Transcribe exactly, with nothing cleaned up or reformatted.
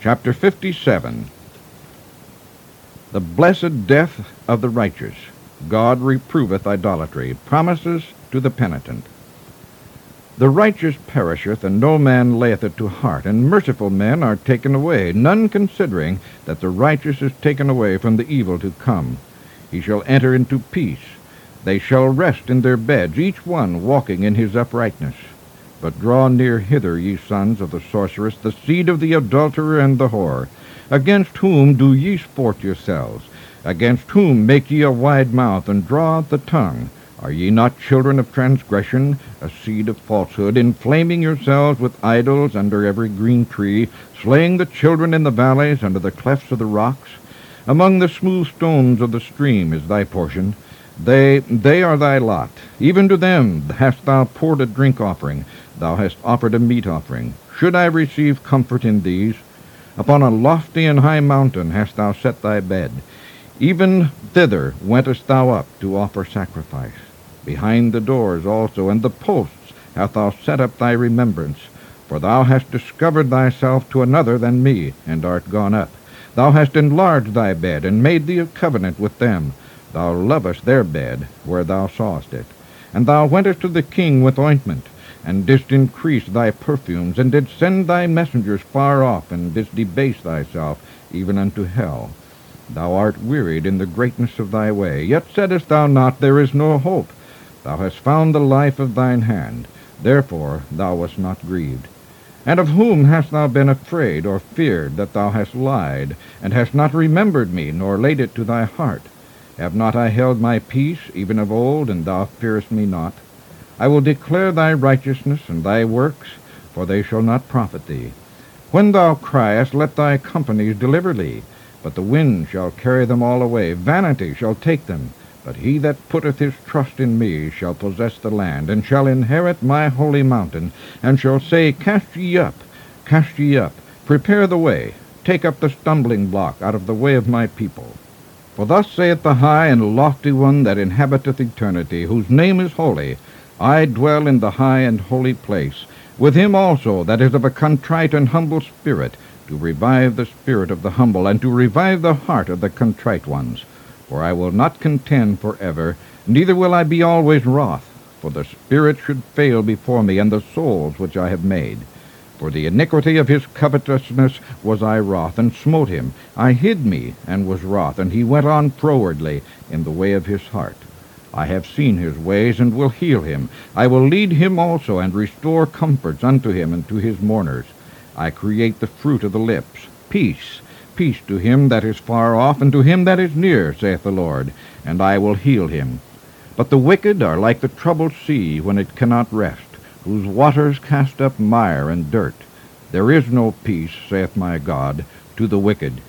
Chapter fifty-seven. The blessed death of the righteous. God reproveth idolatry. Promises to the penitent. The righteous perisheth, and no man layeth it to heart, and merciful men are taken away, none considering that the righteous is taken away from the evil to come. He shall enter into peace. They shall rest in their beds, each one walking in his uprightness. But draw near hither, ye sons of the sorceress, the seed of the adulterer and the whore. Against whom do ye sport yourselves? Against whom make ye a wide mouth, and draw out the tongue? Are ye not children of transgression, a seed of falsehood, inflaming yourselves with idols under every green tree, slaying the children in the valleys, under the clefts of the rocks? Among the smooth stones of the stream is thy portion. They, they are thy lot. Even to them hast thou poured a drink offering. Thou hast offered a meat offering. Should I receive comfort in these? Upon a lofty and high mountain hast thou set thy bed. Even thither wentest thou up to offer sacrifice. Behind the doors also and the posts hast thou set up thy remembrance. For thou hast discovered thyself to another than me, and art gone up. Thou hast enlarged thy bed, and made thee a covenant with them. Thou lovest their bed, where thou sawest it. And thou wentest to the king with ointment, and didst increase thy perfumes, and didst send thy messengers far off, and didst debase thyself even unto hell. Thou art wearied in the greatness of thy way, yet saidst thou not, There is no hope. Thou hast found the life of thine hand, therefore thou wast not grieved. And of whom hast thou been afraid, or feared, that thou hast lied, and hast not remembered me, nor laid it to thy heart? Have not I held my peace, even of old, and thou fearest me not? I will declare thy righteousness and thy works, for they shall not profit thee. When thou criest, let thy companies deliver thee, but the wind shall carry them all away. Vanity shall take them. But he that putteth his trust in me shall possess the land, and shall inherit my holy mountain, and shall say, Cast ye up, cast ye up, prepare the way, take up the stumbling block out of the way of my people. For thus saith the high and lofty one that inhabiteth eternity, whose name is holy, I dwell in the high and holy place, with him also that is of a contrite and humble spirit, to revive the spirit of the humble, and to revive the heart of the contrite ones. For I will not contend for ever, neither will I be always wroth, for the spirit should fail before me, and the souls which I have made. For the iniquity of his covetousness was I wroth, and smote him. I hid me, and was wroth, and he went on frowardly in the way of his heart. I have seen his ways, and will heal him. I will lead him also, and restore comforts unto him and to his mourners. I create the fruit of the lips, peace, peace to him that is far off, and to him that is near, saith the Lord, and I will heal him. But the wicked are like the troubled sea when it cannot rest, whose waters cast up mire and dirt. There is no peace, saith my God, to the wicked.